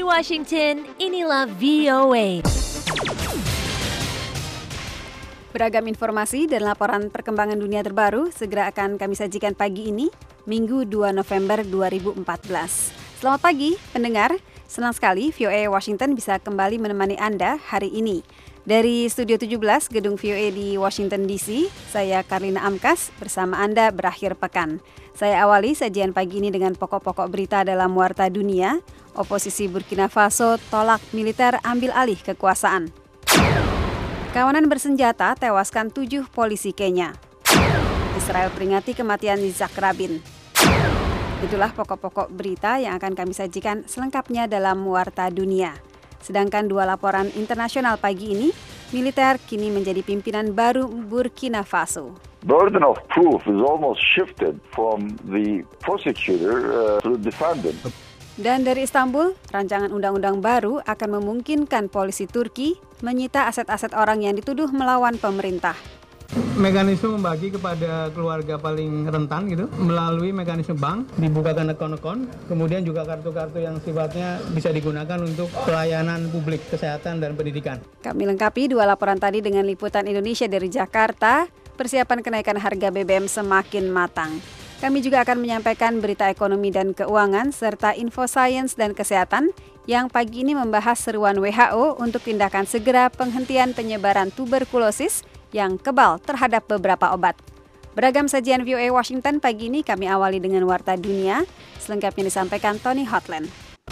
Washington, inilah VOA. Beragam informasi dan laporan perkembangan dunia terbaru segera akan kami sajikan pagi ini, Minggu 2 November 2014. Selamat pagi, pendengar. Senang sekali VOA Washington bisa kembali menemani Anda hari ini. Dari Studio 17, Gedung VOA di Washington DC, saya Karlina Amkas bersama Anda berakhir pekan. Saya awali sajian pagi ini dengan pokok-pokok berita dalam warta dunia. Oposisi Burkina Faso tolak militer ambil alih kekuasaan. Kawanan bersenjata tewaskan 7 polisi Kenya. Israel peringati kematian Yitzhak Rabin. Itulah pokok-pokok berita yang akan kami sajikan selengkapnya dalam Warta Dunia. Sedangkan 2 laporan internasional pagi ini, militer kini menjadi pimpinan baru Burkina Faso. Burden of proof is almost shifted from the prosecutor to the defendant. Dan dari Istanbul, rancangan undang-undang baru akan memungkinkan polisi Turki menyita aset-aset orang yang dituduh melawan pemerintah. Mekanisme membagi kepada keluarga paling rentan gitu melalui mekanisme bank, dibukakan akun-akun, kemudian juga kartu-kartu yang sifatnya bisa digunakan untuk pelayanan publik, kesehatan dan pendidikan. Kami lengkapi 2 laporan tadi dengan liputan Indonesia dari Jakarta. Persiapan kenaikan harga BBM semakin matang. Kami juga akan menyampaikan berita ekonomi dan keuangan serta info sains dan kesehatan yang pagi ini membahas seruan WHO untuk tindakan segera penghentian penyebaran tuberkulosis yang kebal terhadap beberapa obat. Beragam sajian VOA Washington pagi ini kami awali dengan Warta Dunia, selengkapnya disampaikan Tony Hotland.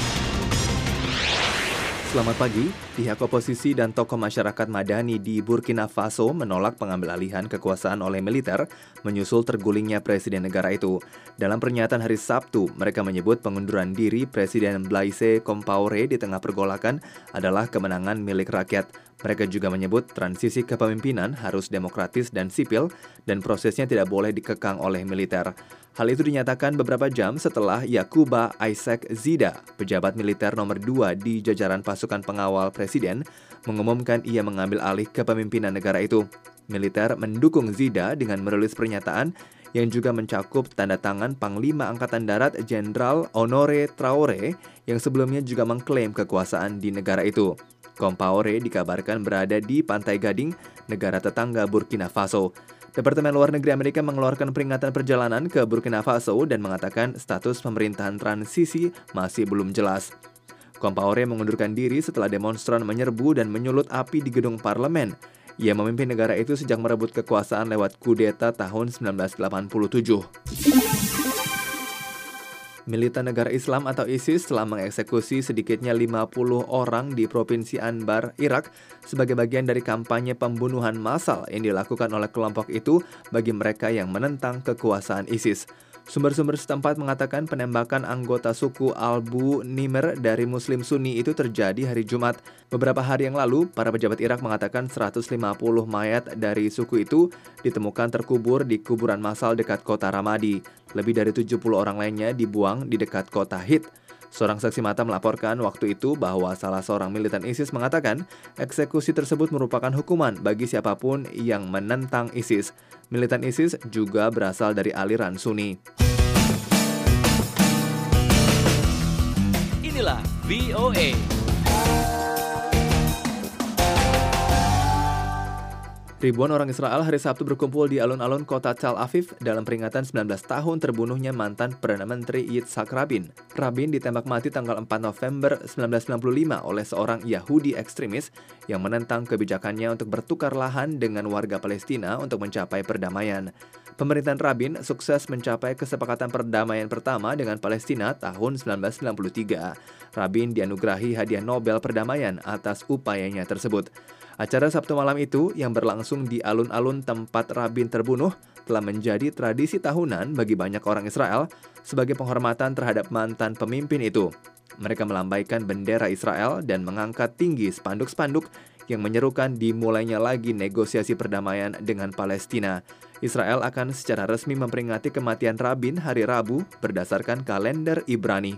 Selamat pagi, pihak oposisi dan tokoh masyarakat madani di Burkina Faso menolak pengambil alihan kekuasaan oleh militer menyusul tergulingnya presiden negara itu. Dalam pernyataan hari Sabtu, mereka menyebut pengunduran diri Presiden Blaise Compaoré di tengah pergolakan adalah kemenangan milik rakyat. Mereka juga menyebut transisi kepemimpinan harus demokratis dan sipil dan prosesnya tidak boleh dikekang oleh militer. Hal itu dinyatakan beberapa jam setelah Yacouba Isaac Zida, pejabat militer nomor 2 di jajaran pasukan pengawal presiden, mengumumkan ia mengambil alih kepemimpinan negara itu. Militer mendukung Zida dengan merilis pernyataan yang juga mencakup tanda tangan Panglima Angkatan Darat Jenderal Honoré Traoré yang sebelumnya juga mengklaim kekuasaan di negara itu. Compaoré dikabarkan berada di Pantai Gading, negara tetangga Burkina Faso. Departemen Luar Negeri Amerika mengeluarkan peringatan perjalanan ke Burkina Faso dan mengatakan status pemerintahan transisi masih belum jelas. Compaoré mengundurkan diri setelah demonstran menyerbu dan menyulut api di gedung parlemen. Ia memimpin negara itu sejak merebut kekuasaan lewat kudeta tahun 1987. Militan Negara Islam atau ISIS telah mengeksekusi sedikitnya 50 orang di Provinsi Anbar, Irak sebagai bagian dari kampanye pembunuhan massal yang dilakukan oleh kelompok itu bagi mereka yang menentang kekuasaan ISIS. Sumber-sumber setempat mengatakan penembakan anggota suku Albu Nimer dari Muslim Sunni itu terjadi hari Jumat. Beberapa hari yang lalu, para pejabat Irak mengatakan 150 mayat dari suku itu ditemukan terkubur di kuburan massal dekat kota Ramadi. Lebih dari 70 orang lainnya dibuang di dekat kota Hit. Seorang saksi mata melaporkan waktu itu bahwa salah seorang militan ISIS mengatakan eksekusi tersebut merupakan hukuman bagi siapapun yang menentang ISIS. Militan ISIS juga berasal dari aliran Sunni. Inilah VOA. Ribuan orang Israel hari Sabtu berkumpul di alun-alun kota Tel Aviv dalam peringatan 19 tahun terbunuhnya mantan Perdana Menteri Yitzhak Rabin. Rabin ditembak mati tanggal 4 November 1995 oleh seorang Yahudi ekstremis yang menentang kebijakannya untuk bertukar lahan dengan warga Palestina untuk mencapai perdamaian. Pemerintahan Rabin sukses mencapai kesepakatan perdamaian pertama dengan Palestina tahun 1993. Rabin dianugerahi hadiah Nobel Perdamaian atas upayanya tersebut. Acara Sabtu malam itu yang berlangsung di alun-alun tempat Rabin terbunuh telah menjadi tradisi tahunan bagi banyak orang Israel sebagai penghormatan terhadap mantan pemimpin itu. Mereka melambaikan bendera Israel dan mengangkat tinggi spanduk-spanduk yang menyerukan dimulainya lagi negosiasi perdamaian dengan Palestina. Israel akan secara resmi memperingati kematian Rabin hari Rabu berdasarkan kalender Ibrani.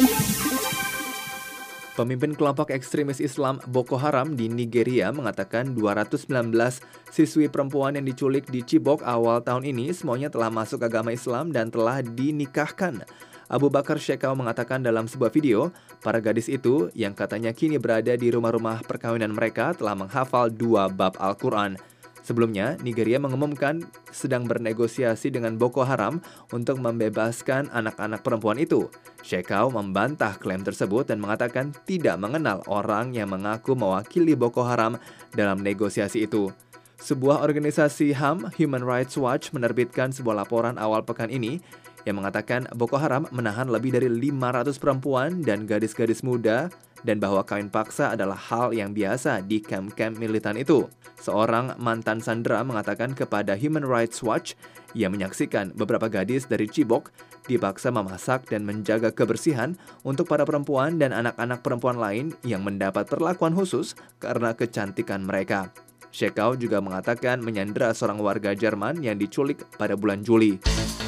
Pemimpin kelompok ekstremis Islam Boko Haram di Nigeria mengatakan 219 siswi perempuan yang diculik di Chibok awal tahun ini semuanya telah masuk agama Islam dan telah dinikahkan. Abu Bakar Shekau mengatakan dalam sebuah video, para gadis itu yang katanya kini berada di rumah-rumah perkawinan mereka telah menghafal 2 bab Al-Quran. Sebelumnya, Nigeria mengumumkan sedang bernegosiasi dengan Boko Haram untuk membebaskan anak-anak perempuan itu. Shekau membantah klaim tersebut dan mengatakan tidak mengenal orang yang mengaku mewakili Boko Haram dalam negosiasi itu. Sebuah organisasi HAM, Human Rights Watch, menerbitkan sebuah laporan awal pekan ini yang mengatakan Boko Haram menahan lebih dari 500 perempuan dan gadis-gadis muda dan bahwa kawin paksa adalah hal yang biasa di kamp-kamp militan itu. Seorang mantan sandera mengatakan kepada Human Rights Watch ia menyaksikan beberapa gadis dari Chibok dipaksa memasak dan menjaga kebersihan untuk para perempuan dan anak-anak perempuan lain yang mendapat perlakuan khusus karena kecantikan mereka. Shekau juga mengatakan menyandera seorang warga Jerman yang diculik pada bulan Juli.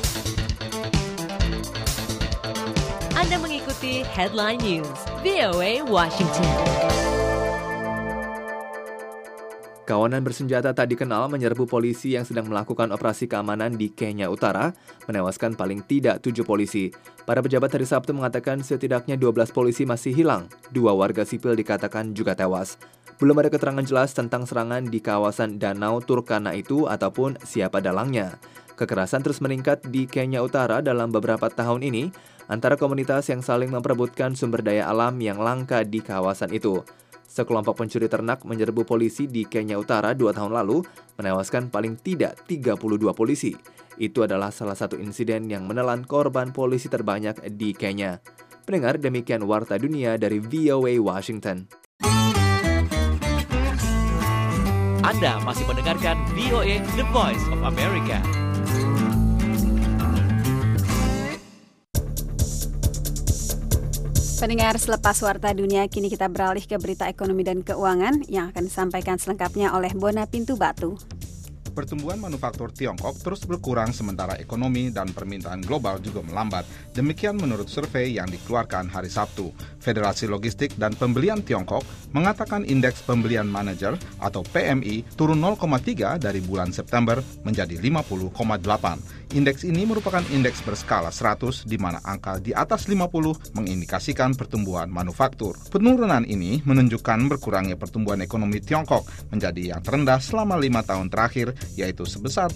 Anda mengikuti Headline News, VOA Washington. Kawanan bersenjata tak dikenal menyerbu polisi yang sedang melakukan operasi keamanan di Kenya Utara, menewaskan paling tidak 7 polisi. Para pejabat hari Sabtu mengatakan setidaknya 12 polisi masih hilang, 2 warga sipil dikatakan juga tewas. Belum ada keterangan jelas tentang serangan di kawasan Danau Turkana itu ataupun siapa dalangnya. Kekerasan terus meningkat di Kenya Utara dalam beberapa tahun ini antara komunitas yang saling memperebutkan sumber daya alam yang langka di kawasan itu. Sekelompok pencuri ternak menyerbu polisi di Kenya Utara 2 tahun lalu, menewaskan paling tidak 32 polisi. Itu adalah salah satu insiden yang menelan korban polisi terbanyak di Kenya. Pendengar, demikian Warta Dunia dari VOA Washington. Anda masih mendengarkan VOA The Voice of America. Pendengar, selepas Warta Dunia, kini kita beralih ke berita ekonomi dan keuangan yang akan disampaikan selengkapnya oleh Bona Pintu Batu. Pertumbuhan manufaktur Tiongkok terus berkurang sementara ekonomi dan permintaan global juga melambat. Demikian menurut survei yang dikeluarkan hari Sabtu. Federasi Logistik dan Pembelian Tiongkok mengatakan indeks pembelian manajer atau PMI turun 0,3 dari bulan September menjadi 50,8. Indeks ini merupakan indeks berskala 100 di mana angka di atas 50 mengindikasikan pertumbuhan manufaktur. Penurunan ini menunjukkan berkurangnya pertumbuhan ekonomi Tiongkok menjadi yang terendah selama 5 tahun terakhir, yaitu sebesar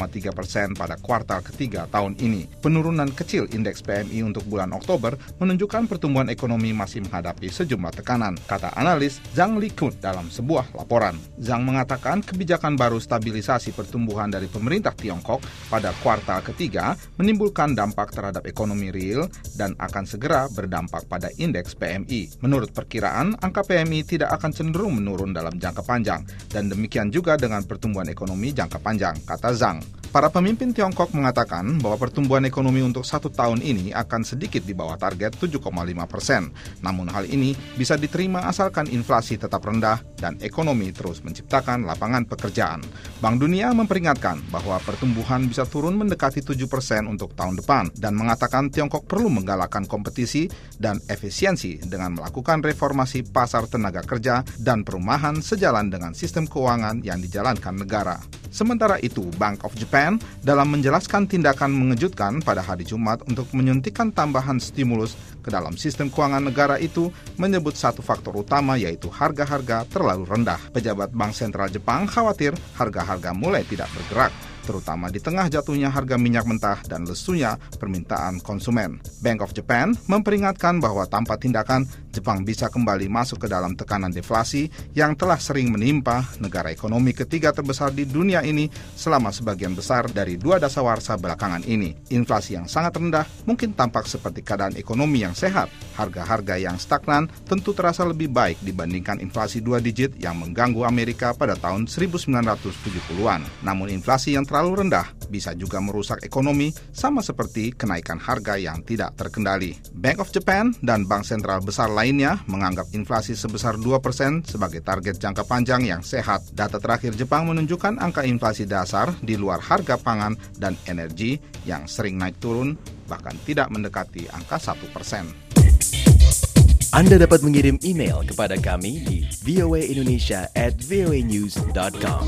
7,3% pada kuartal ketiga tahun ini. Penurunan kecil indeks PMI untuk bulan Oktober menunjukkan pertumbuhan ekonomi masih menghadapi sejumlah tekanan, kata analis Zhang Likun dalam sebuah laporan. Zhang mengatakan kebijakan baru stabilisasi pertumbuhan dari pemerintah Tiongkok pada kuartal ketiga menimbulkan dampak terhadap ekonomi real dan akan segera berdampak pada indeks PMI. Menurut perkiraan, angka PMI tidak akan cenderung menurun dalam jangka panjang, dan demikian juga dengan pertumbuhan ekonomi jangka panjang, kata Zhang. Para pemimpin Tiongkok mengatakan bahwa pertumbuhan ekonomi untuk 1 tahun ini akan sedikit di bawah target 7,5%. Namun hal ini bisa diterima asalkan inflasi tetap rendah dan ekonomi terus menciptakan lapangan pekerjaan. Bank Dunia memperingatkan bahwa pertumbuhan bisa turun mendekati 7% untuk tahun depan dan mengatakan Tiongkok perlu menggalakkan kompetisi dan efisiensi dengan melakukan reformasi pasar tenaga kerja dan perumahan sejalan dengan sistem keuangan yang dijalankan negara. Sementara itu, Bank of Japan dalam menjelaskan tindakan mengejutkan pada hari Jumat untuk menyuntikkan tambahan stimulus ke dalam sistem keuangan negara itu menyebut satu faktor utama yaitu harga-harga terlalu rendah. Pejabat Bank Sentral Jepang khawatir harga-harga mulai tidak bergerak, terutama di tengah jatuhnya harga minyak mentah dan lesunya permintaan konsumen. Bank of Japan memperingatkan bahwa tanpa tindakan, Jepang bisa kembali masuk ke dalam tekanan deflasi yang telah sering menimpa negara ekonomi ketiga terbesar di dunia ini selama sebagian besar dari 2 dasawarsa belakangan ini. Inflasi yang sangat rendah mungkin tampak seperti keadaan ekonomi yang sehat. Harga-harga yang stagnan tentu terasa lebih baik dibandingkan inflasi 2 digit yang mengganggu Amerika pada tahun 1970-an. Namun inflasi yang terlalu rendah bisa juga merusak ekonomi sama seperti kenaikan harga yang tidak terkendali. Bank of Japan dan bank sentral besar lainnya menganggap inflasi sebesar 2% sebagai target jangka panjang yang sehat. Data terakhir Jepang menunjukkan angka inflasi dasar di luar harga pangan dan energi yang sering naik turun bahkan tidak mendekati angka 1%. Anda dapat mengirim email kepada kami di voaindonesia@voanews.com.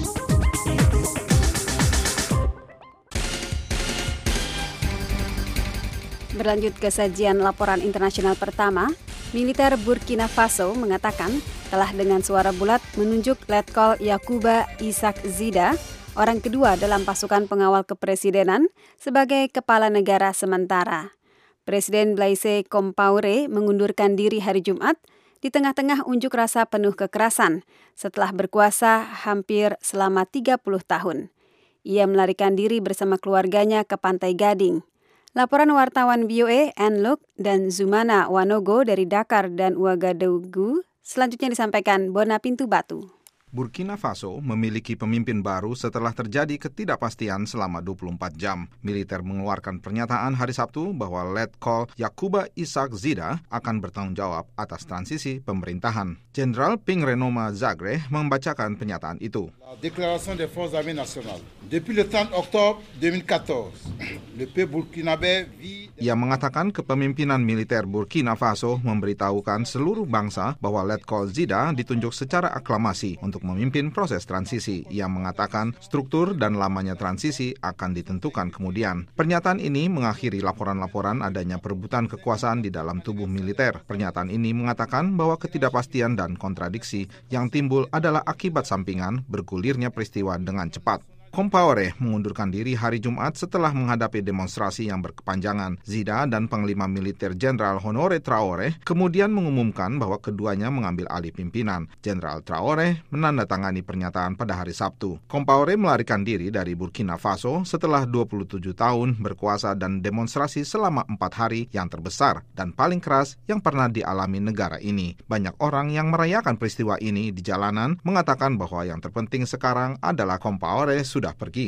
Berlanjut ke sajian laporan internasional pertama, militer Burkina Faso mengatakan telah dengan suara bulat menunjuk Letkol Yacouba Isaac Zida, orang kedua dalam pasukan pengawal kepresidenan, sebagai kepala negara sementara. Presiden Blaise Compaoré mengundurkan diri hari Jumat di tengah-tengah unjuk rasa penuh kekerasan setelah berkuasa hampir selama 30 tahun. Ia melarikan diri bersama keluarganya ke Pantai Gading. Laporan wartawan VOA Anne Luc dan Zumana Wanogo dari Dakar dan Ouagadougou selanjutnya disampaikan Bona Pintu Batu. Burkina Faso memiliki pemimpin baru setelah terjadi ketidakpastian selama 24 jam. Militer mengeluarkan pernyataan hari Sabtu bahwa Letkol Yacouba Isaac Zida akan bertanggung jawab atas transisi pemerintahan. Jenderal Ping Renoma Zagre membacakan pernyataan itu. La Déclaration des Forces Armées Nationales. Depuis le 30 octobre 2014, le peuple burkinabé vit... Ia mengatakan kepemimpinan militer Burkina Faso memberitahukan seluruh bangsa bahwa Letkol Zida ditunjuk secara aklamasi untuk memimpin proses transisi. Ia mengatakan struktur dan lamanya transisi akan ditentukan kemudian. Pernyataan ini mengakhiri laporan-laporan adanya perebutan kekuasaan di dalam tubuh militer. Pernyataan ini mengatakan bahwa ketidakpastian dan kontradiksi yang timbul adalah akibat sampingan bergulirnya peristiwa dengan cepat. Compaoré mengundurkan diri hari Jumat setelah menghadapi demonstrasi yang berkepanjangan. Zida dan Panglima Militer Jenderal Honoré Traoré kemudian mengumumkan bahwa keduanya mengambil alih pimpinan. Jenderal Traoré menandatangani pernyataan pada hari Sabtu. Compaoré melarikan diri dari Burkina Faso setelah 27 tahun berkuasa dan demonstrasi selama 4 hari yang terbesar dan paling keras yang pernah dialami negara ini. Banyak orang yang merayakan peristiwa ini di jalanan mengatakan bahwa yang terpenting sekarang adalah Compaoré sudah pergi.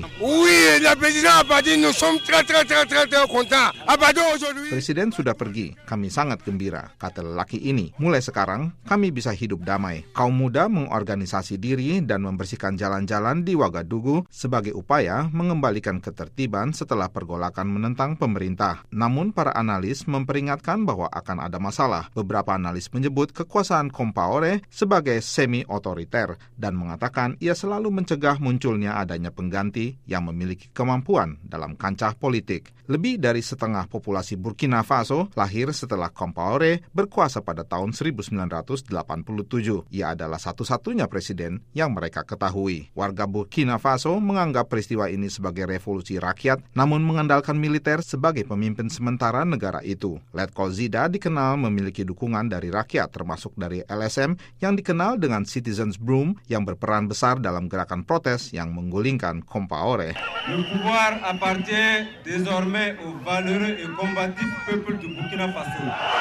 Presiden sudah pergi, kami sangat gembira, kata lelaki ini. Mulai sekarang, kami bisa hidup damai. Kaum muda mengorganisasi diri dan membersihkan jalan-jalan di Ouagadougou sebagai upaya mengembalikan ketertiban setelah pergolakan menentang pemerintah. Namun, para analis memperingatkan bahwa akan ada masalah. Beberapa analis menyebut kekuasaan Compaoré sebagai semi-otoriter dan mengatakan ia selalu mencegah munculnya adanya pengganti yang memiliki kemampuan dalam kancah politik. Lebih dari setengah populasi Burkina Faso lahir setelah Compaoré berkuasa pada tahun 1987. Ia adalah satu-satunya presiden yang mereka ketahui. Warga Burkina Faso menganggap peristiwa ini sebagai revolusi rakyat, namun mengandalkan militer sebagai pemimpin sementara negara itu. Letkol Zida dikenal memiliki dukungan dari rakyat, termasuk dari LSM yang dikenal dengan Citizens Broom yang berperan besar dalam gerakan protes yang menggulingkan Compaoré. Le pouvoir appartient désormais au valeureux et combatif peuple du Burkina Faso.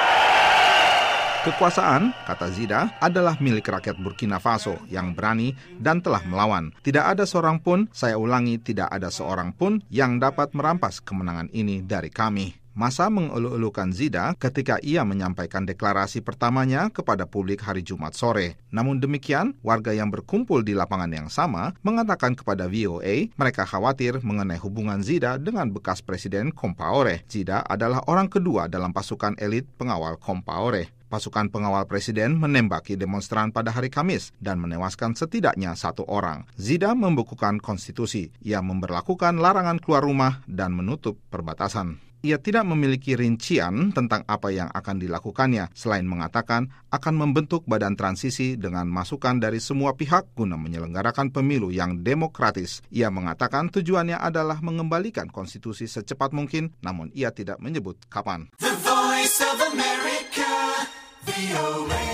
Kekuasaan, kata Zida, adalah milik rakyat Burkina Faso yang berani dan telah melawan. Tidak ada seorang pun, saya ulangi, tidak ada seorang pun yang dapat merampas kemenangan ini dari kami. Masa mengeluh-elukan Zida ketika ia menyampaikan deklarasi pertamanya kepada publik hari Jumat sore. Namun demikian, warga yang berkumpul di lapangan yang sama mengatakan kepada VOA mereka khawatir mengenai hubungan Zida dengan bekas Presiden Compaoré. Zida adalah orang kedua dalam pasukan elit pengawal Compaoré. Pasukan pengawal presiden menembaki demonstran pada hari Kamis dan menewaskan setidaknya 1 orang. Zida membukukan konstitusi. Ia memberlakukan larangan keluar rumah dan menutup perbatasan. Ia tidak memiliki rincian tentang apa yang akan dilakukannya, selain mengatakan akan membentuk badan transisi dengan masukan dari semua pihak guna menyelenggarakan pemilu yang demokratis. Ia mengatakan tujuannya adalah mengembalikan konstitusi secepat mungkin, namun ia tidak menyebut kapan. The Voice of America, VOA.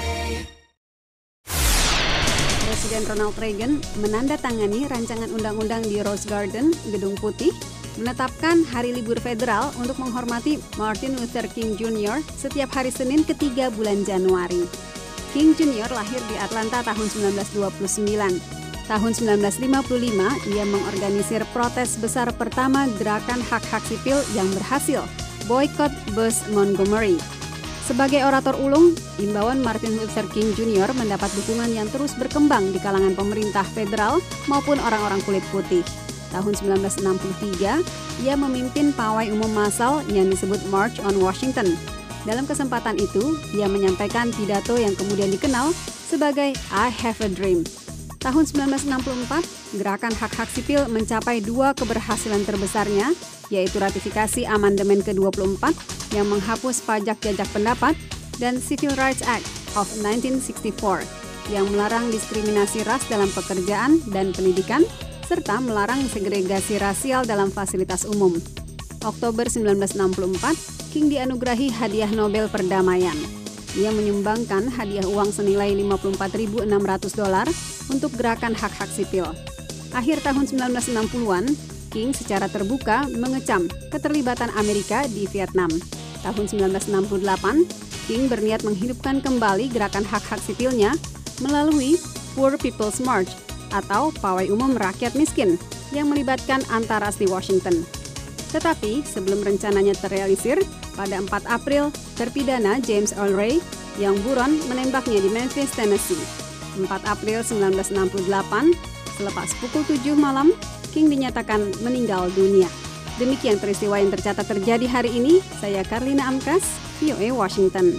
Presiden Ronald Reagan menandatangani rancangan undang-undang di Rose Garden, Gedung Putih, menetapkan hari libur federal untuk menghormati Martin Luther King Jr. setiap hari Senin ketiga bulan Januari. King Jr. lahir di Atlanta tahun 1929. Tahun 1955, ia mengorganisir protes besar pertama gerakan hak-hak sipil yang berhasil, Boycott Bus Montgomery. Sebagai orator ulung, imbauan Martin Luther King Jr. mendapat dukungan yang terus berkembang di kalangan pemerintah federal maupun orang-orang kulit putih. Tahun 1963, ia memimpin pawai umum massal yang disebut March on Washington. Dalam kesempatan itu, ia menyampaikan pidato yang kemudian dikenal sebagai I Have a Dream. Tahun 1964, gerakan hak-hak sipil mencapai 2 keberhasilan terbesarnya, yaitu ratifikasi amandemen ke-24 yang menghapus pajak jajak pendapat dan Civil Rights Act of 1964 yang melarang diskriminasi ras dalam pekerjaan dan pendidikan, serta melarang segregasi rasial dalam fasilitas umum. Oktober 1964, King dianugerahi hadiah Nobel Perdamaian. Ia menyumbangkan hadiah uang senilai $54.600 untuk gerakan hak-hak sipil. Akhir tahun 1960-an, King secara terbuka mengecam keterlibatan Amerika di Vietnam. Tahun 1968, King berniat menghidupkan kembali gerakan hak-hak sipilnya melalui Poor People's March atau Pawai Umum Rakyat Miskin yang melibatkan antaras di Washington. Tetapi sebelum rencananya terrealisir, pada 4 April, terpidana James Earl Ray yang buron menembaknya di Memphis, Tennessee. 4 April 1968, selepas pukul 7 malam, King dinyatakan meninggal dunia. Demikian peristiwa yang tercatat terjadi hari ini. Saya Karlina Amkas, VOA Washington.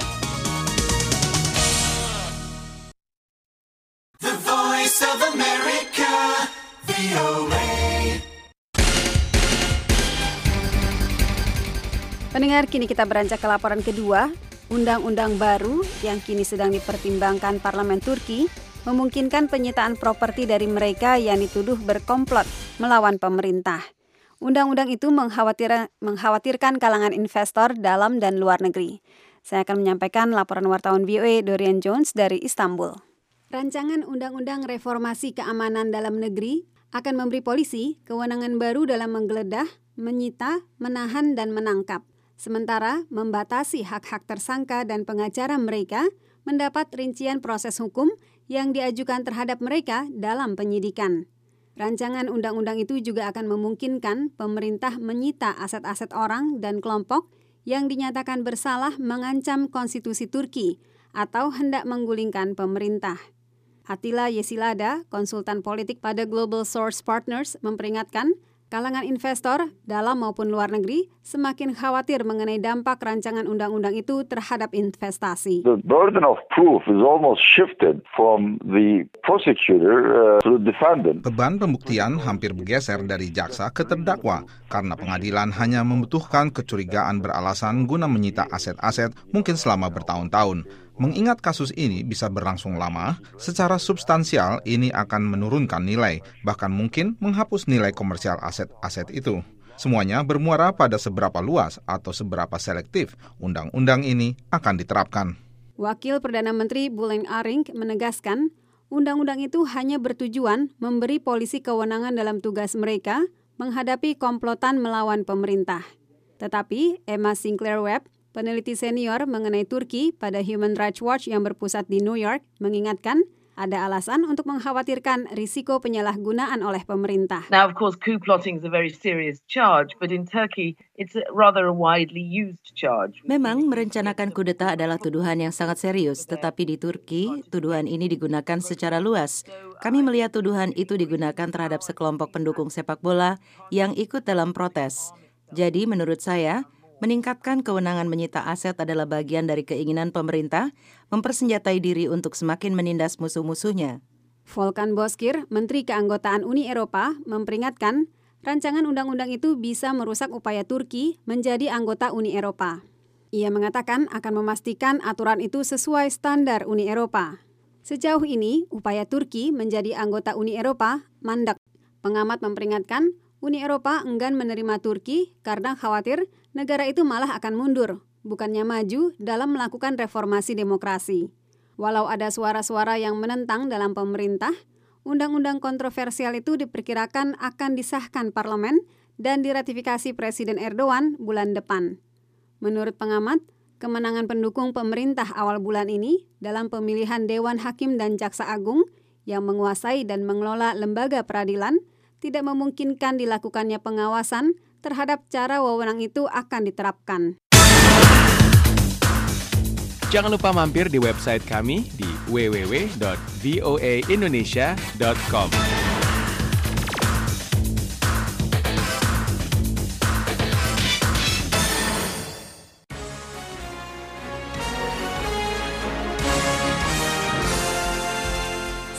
The Voice of America, VOA. Pendengar, kini kita beranjak ke laporan kedua. Undang-undang baru yang kini sedang dipertimbangkan Parlemen Turki memungkinkan penyitaan properti dari mereka yang dituduh berkomplot melawan pemerintah. Undang-undang itu mengkhawatirkan kalangan investor dalam dan luar negeri. Saya akan menyampaikan laporan wartawan VOA Dorian Jones dari Istanbul. Rancangan Undang-Undang Reformasi Keamanan Dalam Negeri akan memberi polisi kewenangan baru dalam menggeledah, menyita, menahan, dan menangkap. Sementara membatasi hak-hak tersangka dan pengacara mereka mendapat rincian proses hukum yang diajukan terhadap mereka dalam penyidikan. Rancangan undang-undang itu juga akan memungkinkan pemerintah menyita aset-aset orang dan kelompok yang dinyatakan bersalah mengancam konstitusi Turki atau hendak menggulingkan pemerintah. Attila Yesilada, konsultan politik pada Global Source Partners, memperingatkan kalangan investor dalam maupun luar negeri semakin khawatir mengenai dampak rancangan undang-undang itu terhadap investasi. The burden of proof is almost shifted from the prosecutor to the defendant. Beban pembuktian hampir bergeser dari jaksa ke terdakwa karena pengadilan hanya membutuhkan kecurigaan beralasan guna menyita aset-aset mungkin selama bertahun-tahun. Mengingat kasus ini bisa berlangsung lama, secara substansial ini akan menurunkan nilai, bahkan mungkin menghapus nilai komersial aset-aset itu. Semuanya bermuara pada seberapa luas atau seberapa selektif undang-undang ini akan diterapkan. Wakil Perdana Menteri Bülent Arink menegaskan, undang-undang itu hanya bertujuan memberi polisi kewenangan dalam tugas mereka menghadapi komplotan melawan pemerintah. Tetapi Emma Sinclair Webb, peneliti senior mengenai Turki pada Human Rights Watch yang berpusat di New York, mengingatkan ada alasan untuk mengkhawatirkan risiko penyalahgunaan oleh pemerintah. Now, of course, coup plotting is a very serious charge, but in Turkey, it's rather a widely used charge. Memang merencanakan kudeta adalah tuduhan yang sangat serius, tetapi di Turki, tuduhan ini digunakan secara luas. Kami melihat tuduhan itu digunakan terhadap sekelompok pendukung sepak bola yang ikut dalam protes. Jadi, menurut saya, meningkatkan kewenangan menyita aset adalah bagian dari keinginan pemerintah mempersenjatai diri untuk semakin menindas musuh-musuhnya. Volkan Bozkir, Menteri Keanggotaan Uni Eropa, memperingatkan rancangan undang-undang itu bisa merusak upaya Turki menjadi anggota Uni Eropa. Ia mengatakan akan memastikan aturan itu sesuai standar Uni Eropa. Sejauh ini, upaya Turki menjadi anggota Uni Eropa mandek. Pengamat memperingatkan Uni Eropa enggan menerima Turki karena khawatir negara itu malah akan mundur, bukannya maju dalam melakukan reformasi demokrasi. Walau ada suara-suara yang menentang dalam pemerintah, undang-undang kontroversial itu diperkirakan akan disahkan parlemen dan diratifikasi Presiden Erdogan bulan depan. Menurut pengamat, kemenangan pendukung pemerintah awal bulan ini dalam pemilihan Dewan Hakim dan Jaksa Agung yang menguasai dan mengelola lembaga peradilan tidak memungkinkan dilakukannya pengawasan terhadap cara wewenang itu akan diterapkan. Jangan lupa mampir di website kami di www.voaindonesia.com.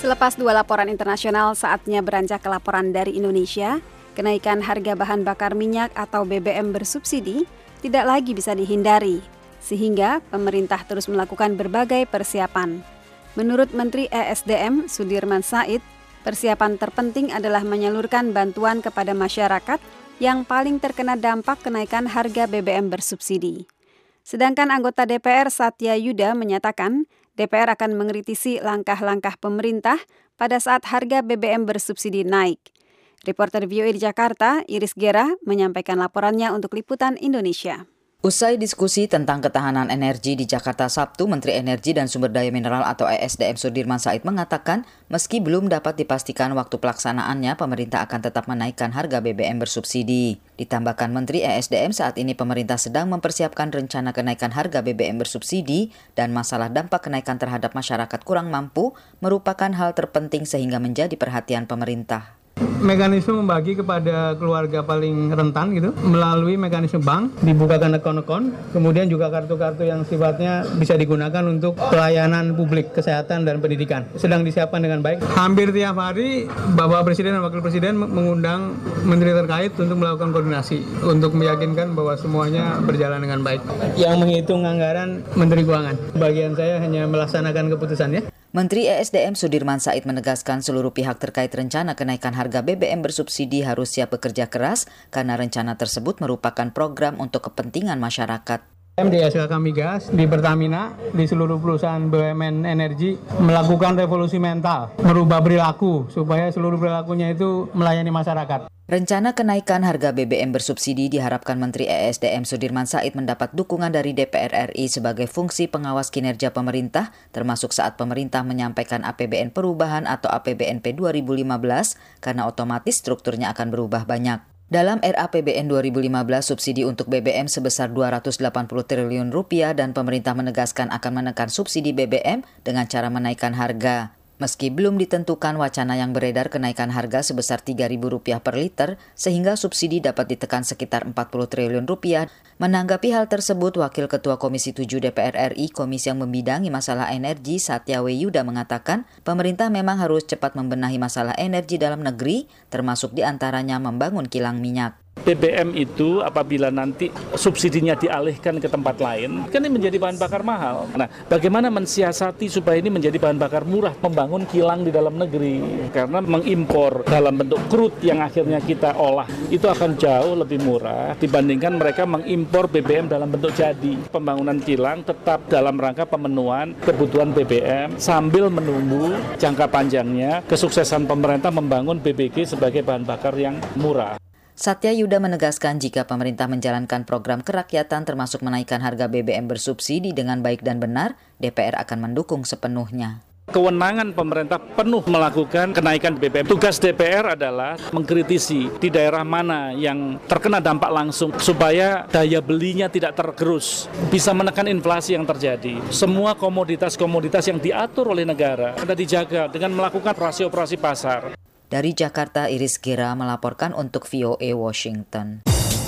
Selepas 2 laporan internasional, saatnya beranjak ke laporan dari Indonesia. Kenaikan harga bahan bakar minyak atau BBM bersubsidi tidak lagi bisa dihindari, sehingga pemerintah terus melakukan berbagai persiapan. Menurut Menteri ESDM Sudirman Said, persiapan terpenting adalah menyalurkan bantuan kepada masyarakat yang paling terkena dampak kenaikan harga BBM bersubsidi. Sedangkan anggota DPR Satya Yuda menyatakan DPR akan mengkritisi langkah-langkah pemerintah pada saat harga BBM bersubsidi naik. Reporter VOA di Jakarta, Iris Gera, menyampaikan laporannya untuk Liputan Indonesia. Usai diskusi tentang ketahanan energi di Jakarta Sabtu, Menteri Energi dan Sumber Daya Mineral atau ESDM Sudirman Said mengatakan, meski belum dapat dipastikan waktu pelaksanaannya, pemerintah akan tetap menaikkan harga BBM bersubsidi. Ditambahkan Menteri ESDM, saat ini pemerintah sedang mempersiapkan rencana kenaikan harga BBM bersubsidi dan masalah dampak kenaikan terhadap masyarakat kurang mampu merupakan hal terpenting sehingga menjadi perhatian pemerintah. Mekanisme membagi kepada keluarga paling rentan gitu melalui mekanisme bank, dibukakan akun-akun, kemudian juga kartu-kartu yang sifatnya bisa digunakan untuk pelayanan publik, kesehatan dan pendidikan. Sedang disiapkan dengan baik. Hampir tiap hari Bapak Presiden dan Wakil Presiden mengundang menteri terkait untuk melakukan koordinasi untuk meyakinkan bahwa semuanya berjalan dengan baik. Yang menghitung anggaran Menteri Keuangan. Bagian saya hanya melaksanakan keputusannya. Menteri ESDM Sudirman Said menegaskan seluruh pihak terkait rencana kenaikan harga BBM bersubsidi harus siap bekerja keras karena rencana tersebut merupakan program untuk kepentingan masyarakat. Di SKK Migas, di Pertamina, di seluruh perusahaan BUMN energi melakukan revolusi mental, merubah perilaku supaya seluruh perilakunya itu melayani masyarakat. Rencana kenaikan harga BBM bersubsidi diharapkan Menteri ESDM Sudirman Said mendapat dukungan dari DPR RI sebagai fungsi pengawas kinerja pemerintah, termasuk saat pemerintah menyampaikan APBN perubahan atau APBNP 2015, karena otomatis strukturnya akan berubah banyak. Dalam RAPBN 2015, subsidi untuk BBM sebesar Rp280 triliun dan pemerintah menegaskan akan menekan subsidi BBM dengan cara menaikkan harga. Meski belum ditentukan wacana yang beredar kenaikan harga sebesar Rp3.000 per liter, sehingga subsidi dapat ditekan sekitar Rp40 triliun. Menanggapi hal tersebut, Wakil Ketua Komisi 7 DPR RI, Komisi yang membidangi masalah energi, Satya Yuda mengatakan, pemerintah memang harus cepat membenahi masalah energi dalam negeri, termasuk diantaranya membangun kilang minyak. BBM itu apabila nanti subsidinya dialihkan ke tempat lain, kan ini menjadi bahan bakar mahal. Nah, bagaimana mensiasati supaya ini menjadi bahan bakar murah? Membangun kilang di dalam negeri. Karena mengimpor dalam bentuk crude yang akhirnya kita olah, itu akan jauh lebih murah dibandingkan mereka mengimpor BBM dalam bentuk jadi. Pembangunan kilang tetap dalam rangka pemenuhan kebutuhan BBM sambil menunggu jangka panjangnya kesuksesan pemerintah membangun BBG sebagai bahan bakar yang murah. Satya Yuda menegaskan jika pemerintah menjalankan program kerakyatan termasuk menaikkan harga BBM bersubsidi dengan baik dan benar, DPR akan mendukung sepenuhnya. Kewenangan pemerintah penuh melakukan kenaikan BBM. Tugas DPR adalah mengkritisi di daerah mana yang terkena dampak langsung supaya daya belinya tidak tergerus, bisa menekan inflasi yang terjadi. Semua komoditas-komoditas yang diatur oleh negara ada dijaga dengan melakukan operasi-operasi pasar. Dari Jakarta, Iris Gera melaporkan untuk VOA Washington.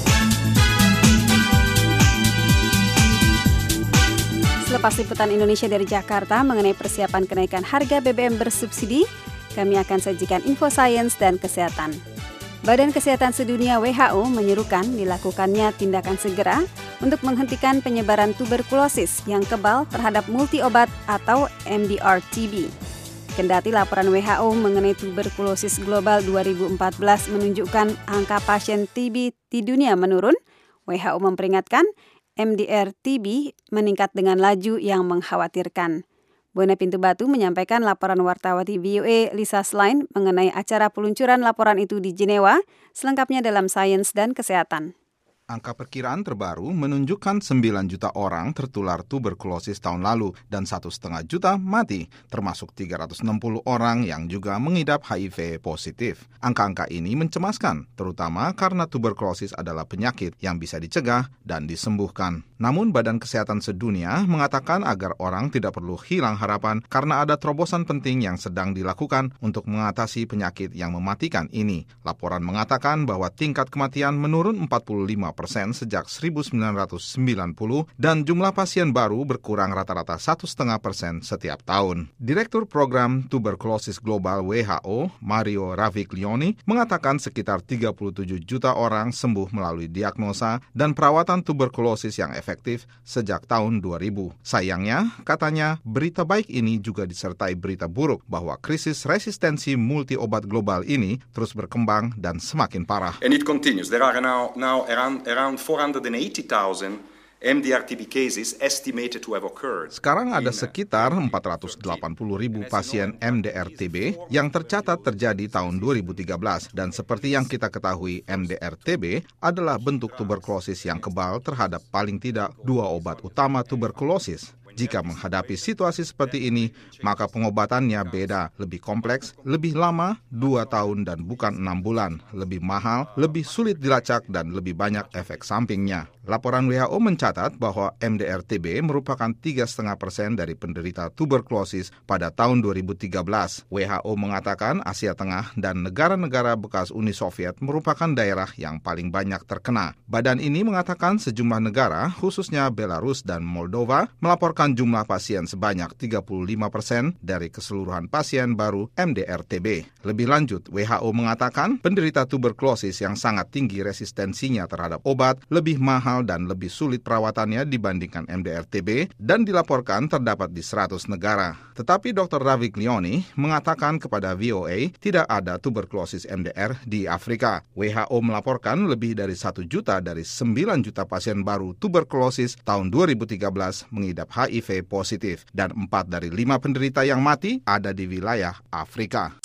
Selepas liputan Indonesia dari Jakarta mengenai persiapan kenaikan harga BBM bersubsidi, kami akan sajikan info sains dan kesehatan. Badan Kesehatan Sedunia WHO menyerukan dilakukannya tindakan segera untuk menghentikan penyebaran tuberkulosis yang kebal terhadap multi-obat atau MDR-TB. Kendati laporan WHO mengenai tuberkulosis global 2014 menunjukkan angka pasien TB di dunia menurun, WHO memperingatkan MDR-TB meningkat dengan laju yang mengkhawatirkan. Buana Pintu Batu menyampaikan laporan wartawati VOA Lisa Schlein mengenai acara peluncuran laporan itu di Jenewa, selengkapnya dalam Sains dan Kesehatan. Angka perkiraan terbaru menunjukkan 9 juta orang tertular tuberkulosis tahun lalu dan 1,5 juta mati, termasuk 360 orang yang juga mengidap HIV positif. Angka-angka ini mencemaskan, terutama karena tuberkulosis adalah penyakit yang bisa dicegah dan disembuhkan. Namun Badan Kesehatan Sedunia mengatakan agar orang tidak perlu hilang harapan karena ada terobosan penting yang sedang dilakukan untuk mengatasi penyakit yang mematikan ini. Laporan mengatakan bahwa tingkat kematian menurun 45% sejak 1990 dan jumlah pasien baru berkurang rata-rata 1,5% setiap tahun. Direktur Program Tuberkulosis Global WHO, Mario Raviglione, mengatakan sekitar 37 juta orang sembuh melalui diagnosa dan perawatan tuberkulosis yang efektif sejak tahun 2000. Sayangnya, katanya, berita baik ini juga disertai berita buruk bahwa krisis resistensi multi obat global ini terus berkembang dan semakin parah. And it continues. There are now around 480,000 MDR-TB cases estimated to have occurred. Sekarang ada sekitar 480.000 pasien MDR-TB yang tercatat terjadi tahun 2013. Dan seperti yang kita ketahui, MDR-TB adalah bentuk tuberkulosis yang kebal terhadap paling tidak 2 obat utama tuberkulosis. Jika menghadapi situasi seperti ini, maka pengobatannya beda, lebih kompleks, lebih lama, 2 tahun dan bukan 6 bulan, lebih mahal, lebih sulit dilacak, dan lebih banyak efek sampingnya. Laporan WHO mencatat bahwa MDR-TB merupakan 3,5% dari penderita tuberkulosis pada tahun 2013. WHO mengatakan Asia Tengah dan negara-negara bekas Uni Soviet merupakan daerah yang paling banyak terkena. Badan ini mengatakan sejumlah negara, khususnya Belarus dan Moldova, melaporkan jumlah pasien sebanyak 35% dari keseluruhan pasien baru MDR-TB. Lebih lanjut, WHO mengatakan penderita tuberkulosis yang sangat tinggi resistensinya terhadap obat lebih mahal dan lebih sulit perawatannya dibandingkan MDR-TB dan dilaporkan terdapat di 100 negara. Tetapi Dr. Raviglione mengatakan kepada VOA tidak ada tuberkulosis MDR di Afrika. WHO melaporkan lebih dari 1 juta dari 9 juta pasien baru tuberkulosis tahun 2013 mengidap HIV positif dan 4 dari 5 penderita yang mati ada di wilayah Afrika.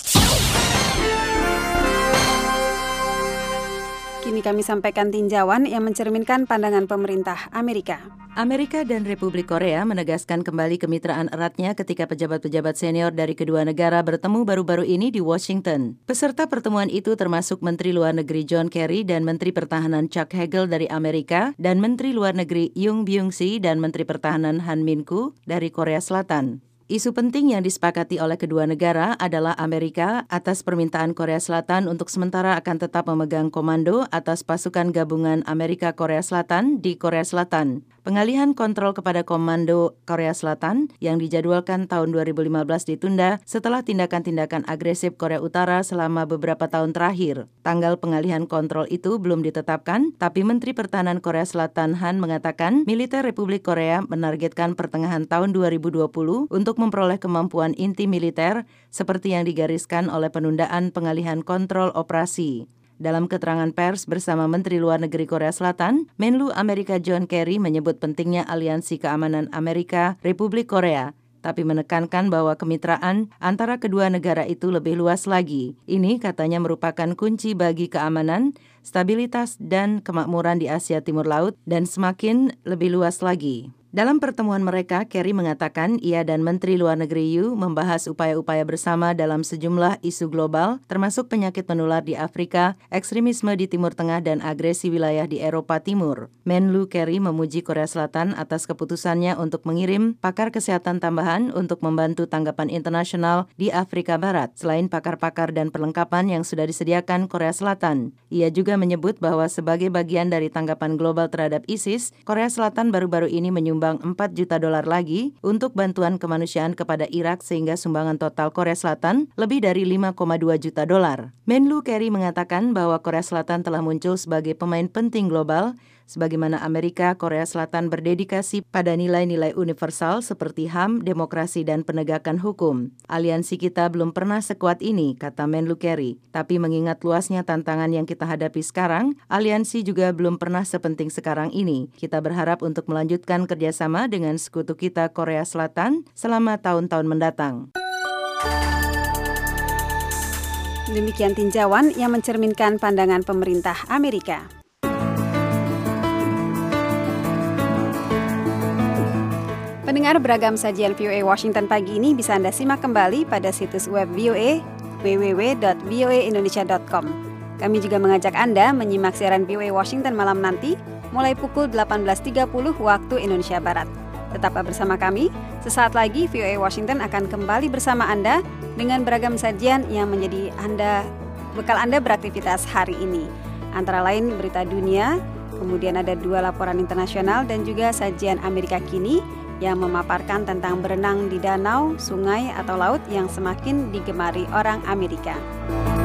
Kini kami sampaikan tinjauan yang mencerminkan pandangan pemerintah Amerika. Amerika dan Republik Korea menegaskan kembali kemitraan eratnya ketika pejabat-pejabat senior dari kedua negara bertemu baru-baru ini di Washington. Peserta pertemuan itu termasuk Menteri Luar Negeri John Kerry dan Menteri Pertahanan Chuck Hagel dari Amerika dan Menteri Luar Negeri Yoon Byung-si dan Menteri Pertahanan Han Min-koo dari Korea Selatan. Isu penting yang disepakati oleh kedua negara adalah Amerika atas permintaan Korea Selatan untuk sementara akan tetap memegang komando atas pasukan gabungan Amerika-Korea Selatan di Korea Selatan. Pengalihan kontrol kepada Komando Korea Selatan yang dijadwalkan tahun 2015 ditunda setelah tindakan-tindakan agresif Korea Utara selama beberapa tahun terakhir. Tanggal pengalihan kontrol itu belum ditetapkan, tapi Menteri Pertahanan Korea Selatan Han mengatakan militer Republik Korea menargetkan pertengahan tahun 2020 untuk memperoleh kemampuan inti militer seperti yang digariskan oleh penundaan pengalihan kontrol operasi. Dalam keterangan pers bersama Menteri Luar Negeri Korea Selatan, Menlu Amerika John Kerry menyebut pentingnya aliansi keamanan Amerika Republik Korea, tapi menekankan bahwa kemitraan antara kedua negara itu lebih luas lagi. Ini katanya merupakan kunci bagi keamanan, stabilitas, dan kemakmuran di Asia Timur Laut dan semakin lebih luas lagi. Dalam pertemuan mereka, Kerry mengatakan ia dan Menteri Luar Negeri Yu membahas upaya-upaya bersama dalam sejumlah isu global, termasuk penyakit menular di Afrika, ekstremisme di Timur Tengah, dan agresi wilayah di Eropa Timur. Menlu Kerry memuji Korea Selatan atas keputusannya untuk mengirim pakar kesehatan tambahan untuk membantu tanggapan internasional di Afrika Barat, selain pakar-pakar dan perlengkapan yang sudah disediakan Korea Selatan. Ia juga menyebut bahwa sebagai bagian dari tanggapan global terhadap ISIS, Korea Selatan baru-baru ini menyumbang $4 juta lagi untuk bantuan kemanusiaan kepada Irak sehingga sumbangan total Korea Selatan lebih dari $5,2 juta. Menlu Kerry mengatakan bahwa Korea Selatan telah muncul sebagai pemain penting global sebagaimana Amerika, Korea Selatan berdedikasi pada nilai-nilai universal seperti HAM, demokrasi, dan penegakan hukum. Aliansi kita belum pernah sekuat ini, kata Menlu Kerry. Tapi mengingat luasnya tantangan yang kita hadapi sekarang, aliansi juga belum pernah sepenting sekarang ini. Kita berharap untuk melanjutkan kerjasama dengan sekutu kita Korea Selatan selama tahun-tahun mendatang. Demikian tinjauan yang mencerminkan pandangan pemerintah Amerika. Pendengar, beragam sajian VOA Washington pagi ini bisa Anda simak kembali pada situs web VOA, www.voaindonesia.com. Kami juga mengajak Anda menyimak siaran VOA Washington malam nanti mulai pukul 18.30 waktu Indonesia Barat. Tetaplah bersama kami, sesaat lagi VOA Washington akan kembali bersama Anda dengan beragam sajian yang menjadi bekal Anda beraktivitas hari ini. Antara lain berita dunia, kemudian ada 2 laporan internasional dan juga sajian Amerika Kini yang memaparkan tentang berenang di danau, sungai, atau laut yang semakin digemari orang Amerika.